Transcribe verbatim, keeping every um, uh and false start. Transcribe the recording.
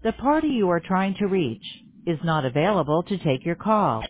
The party you are trying to reach is not available to take your call.